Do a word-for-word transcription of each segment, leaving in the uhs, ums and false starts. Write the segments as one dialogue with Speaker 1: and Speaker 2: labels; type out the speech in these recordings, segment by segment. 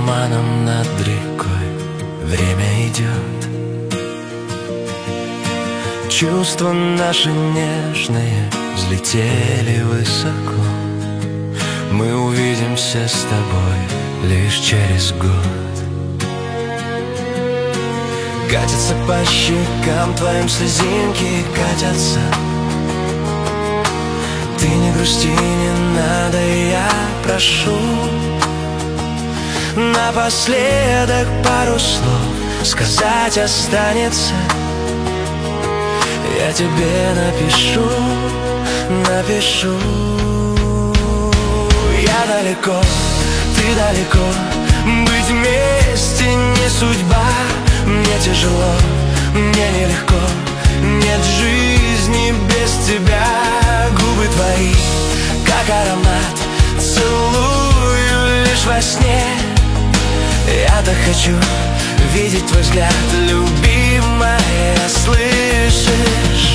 Speaker 1: туманом над рекой время идет. Чувства наши нежные взлетели высоко. Мы увидимся с тобой лишь через год. Катятся по щекам твоим слезинки, катятся. Ты не грусти, не надо, я прошу. Напоследок пару слов сказать останется. Я тебе напишу, напишу. Я далеко, ты далеко. Быть вместе не судьба. Мне тяжело, мне нелегко. Нет жизни без тебя. Губы твои, как аромат, целую лишь во сне. Я-то хочу видеть твой взгляд, любимая, слышишь?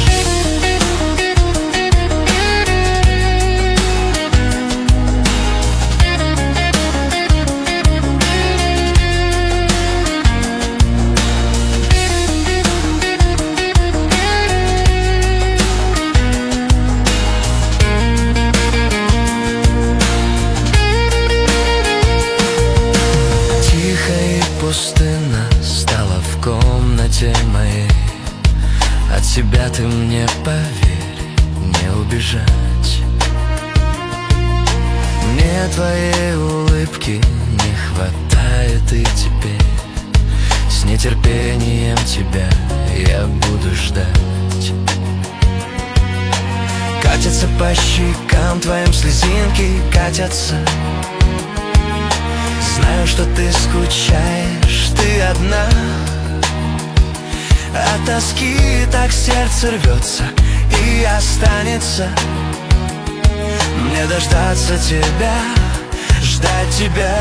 Speaker 1: Пустына стала в комнате моей. От себя ты мне, поверь, не убежать. Мне твоей улыбки не хватает и теперь. С нетерпением тебя я буду ждать. Катятся по щекам твоим слезинки, катятся. Знаю, что ты скучаешь, ты одна. От тоски так сердце рвется и останется. Мне дождаться тебя, ждать тебя.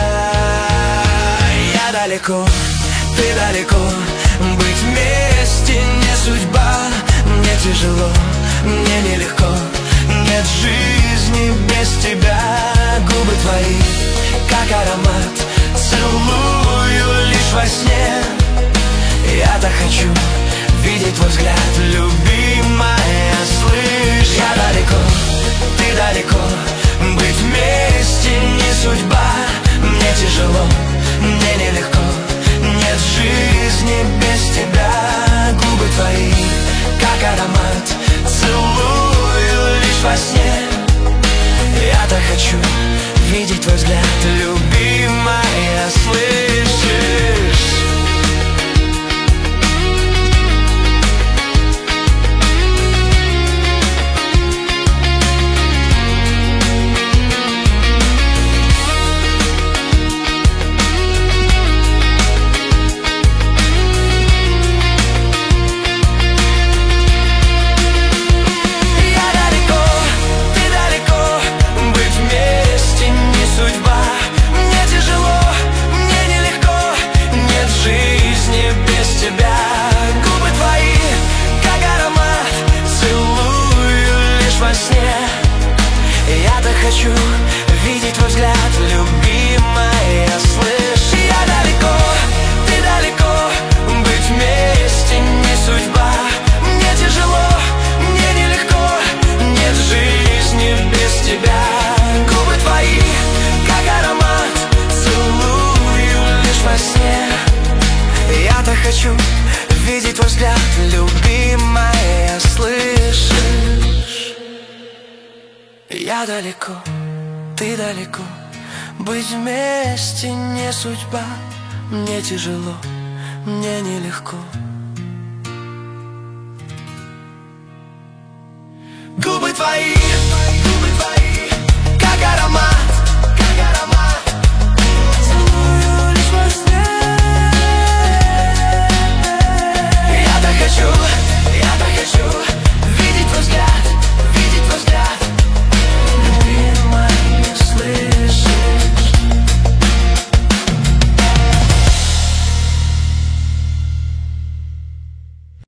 Speaker 1: Я далеко, ты далеко. Быть вместе не судьба. Мне тяжело, мне нелегко. Нет жизни без тебя. Губы твои, как аромат, целую лишь во сне. Я-то хочу видеть твой взгляд, любимая, слышь? Я далеко, ты далеко. Быть вместе не судьба. Мне тяжело, мне нелегко. Нет жизни без тебя. Губы твои, как аромат, целую лишь во сне. Я-то хочу видеть твой взгляд, любимая, слышишь? Хочу видеть твой взгляд, любимая, слышь? Я далеко, ты далеко. Быть вместе не судьба. Мне тяжело, мне нелегко. Нет жизни без тебя. Губы твои, как аромат, целую лишь во сне. Я-то хочу видеть твой взгляд, любимая, слышишь? Я далеко, ты далеко. Быть вместе не судьба. Мне тяжело, мне нелегко.